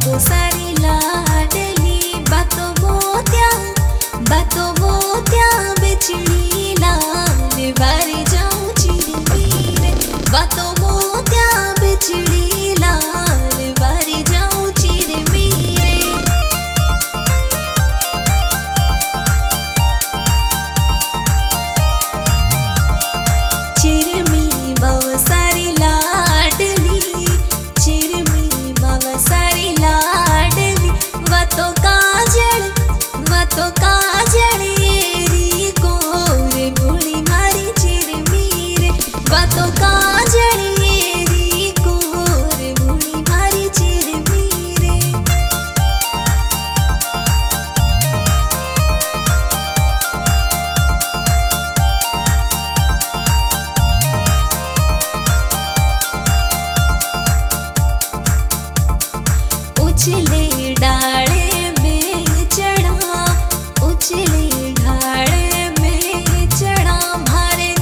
बाबू सारी लाडली बातों मोत्या बिछड़ी लाल बारी जाऊं चिरमीर बातों मोत्या बिछड़ी लाल बारी जाऊं चिरमीर चिरमी बाबू सारी लाडली चिरमी बाबू सारी लाडली बातों काजल येरी कोरे भोली मारी चिरमीर बातों काजल येरी कोरे भोली मारी चिरमीर उछले डाले में चढ़ा उछले ढाले में चढ़ा मारे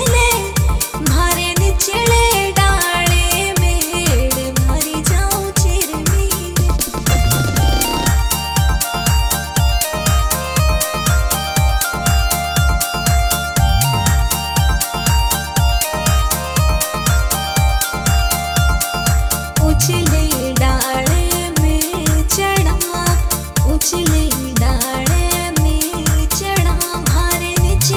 निचले डाले में मारी जाऊं चिरमीर उछले डाले में चढ़ा उछले डाले में चढ़ा मारे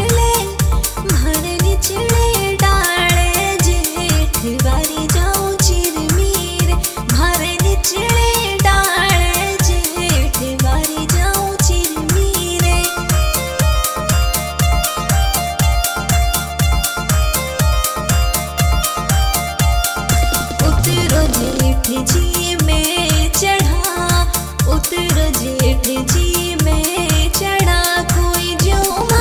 निचले डाले जेठ बारी जाऊं चिरमीर मारे निचले डाले जेठ बारी जाऊं चिरमीर उतरो जेठ जी में चढ़ा उतरो जेठ जी में चढ़ा कोई जो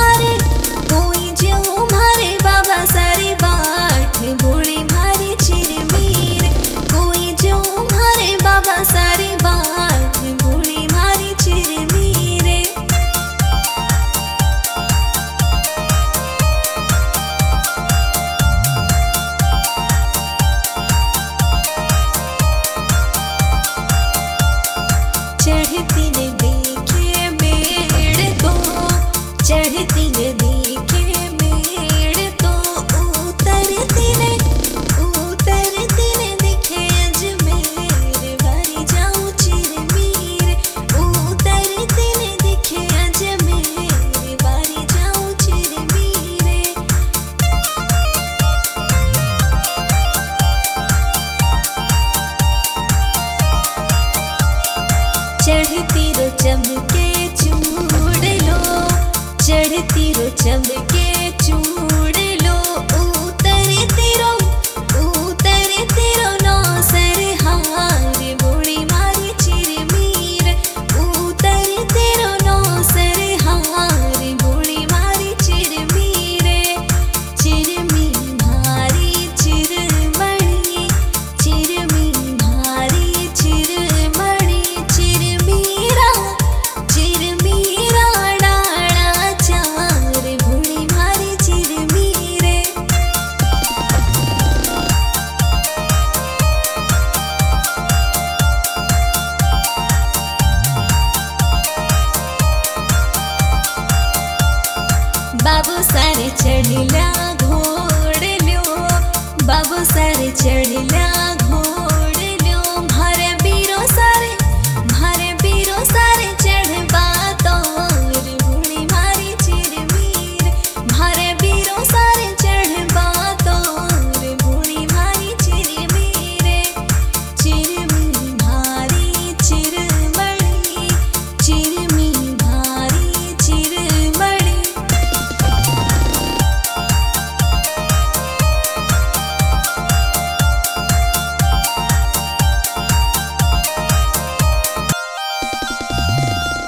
मारे बाबा सारी बाट भोली मारी चिरमीर कोई जो मारे बाबा सारी बाट भोली मारी चिरमीर चढ़ती ने देखे मेड़ तो चढ़ती ने देखे मेड़ तो उतरती ने दिखे अजमेर बारी जाऊं चिरमीर उतरती ने दिखे अजमेर बारी जाऊं चिरमीर चढ़ती रो चमके चूड़ लो चढ़ती रो चमके चूड़ लो उतरती रो नौ सरहार भोली मारी चिरमीर उतरती रो नौ सरहार भोली मारी चिरमीर चिरमी भारी चिरमणि चिरमी भारी चिरमणि चिरमीरा डाला चार भोली मारी चिरमीर बाबू सारे चढ़ला घोड़ लो बाबू सारे चढ़ला